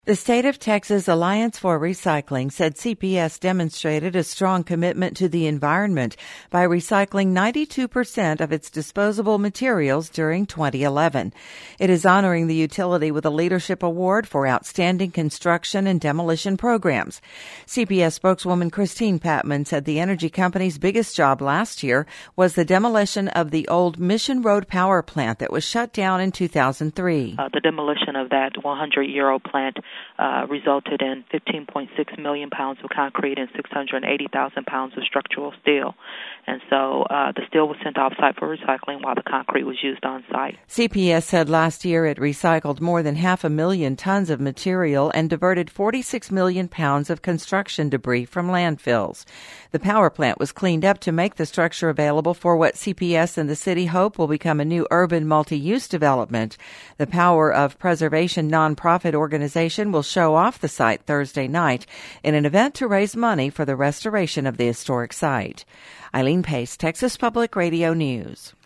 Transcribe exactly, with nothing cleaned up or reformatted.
The state of Texas Alliance for Recycling said C P S demonstrated a strong commitment to the environment by recycling ninety-two percent of its disposable materials during twenty eleven. It is honoring the utility with a leadership award for outstanding construction and demolition programs. C P S spokeswoman Christine Patman said the energy company's biggest job last year was the demolition of the old Mission Road power plant that was shut down in two thousand three. Uh, the demolition of that one hundred year old plant Uh, resulted in fifteen point six million pounds of concrete and six hundred eighty thousand pounds of structural steel. And so uh, the steel was sent off-site for recycling while the concrete was used on-site. C P S said last year it recycled more than half a million tons of material and diverted forty-six million pounds of construction debris from landfills. The power plant was cleaned up to make the structure available for what C P S and the city hope will become a new urban multi-use development. The Power of Preservation nonprofit organization will show off the site Thursday night in an event to raise money for the restoration of the historic site. Eileen Pace, Texas Public Radio News.